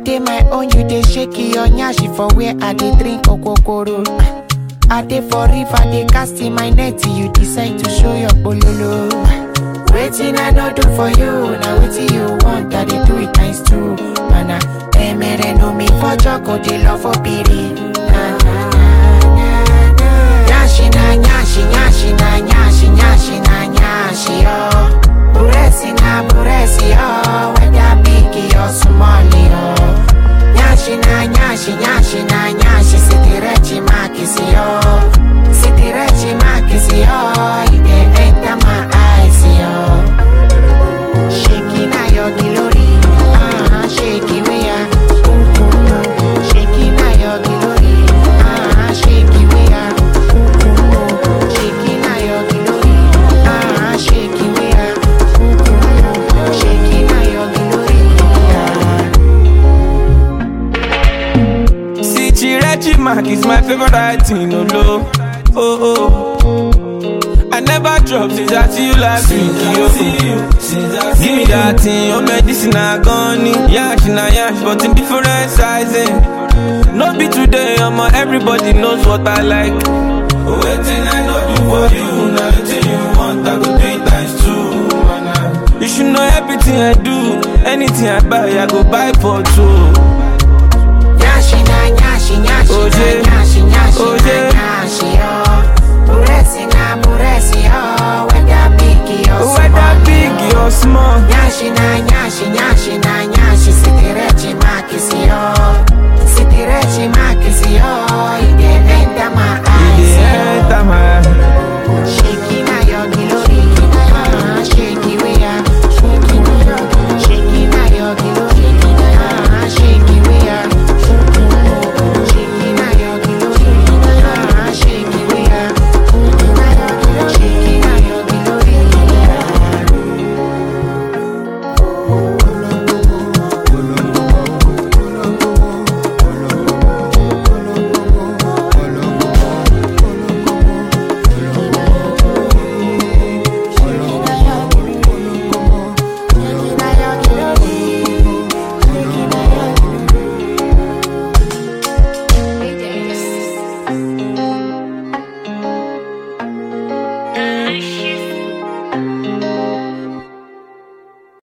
dey my own, you dey shake your nyashi for where I dey drink okokoro. I dey for river, dey cast in my net, you decide to show your bololo. Waiting I no do for you, now waiting you want, I dey do it times two. Mana, emere no me for joko, dey love for piri. Nyashi na nyashi, nyashi na nyashi, nyashi na nyashi, oh. Buresi na buresi, oh. Whether big or small, oh. Nyashi na nyashi, nyashi na nyashi, sitirechi makisi, oh. Sitirechi makisi, oh. You dey enter my eyes, oh. Shaking na your glory, shake it we are. Shaking na your glory, shake it we are. Shaking na your glory, shake it we are. Shaking na your glory. See, Chirechi Mark is my favorite writing, oh no. Oh oh. I never drop since I see you last week, yo. Give me that thing, your medicine I gone in. Yash na yash, but in different sizing. No be today, everybody knows what I like. Waiting I know do for you, now anything you want, I go do it times two. You should know everything I do, anything I buy, I go buy for two. Nyashi na nyashi, nyashi na nyashi, nyashi na nyashi, oh. Buresi na buresi, oh. Whether big or small, Whether big or small. Nyashi na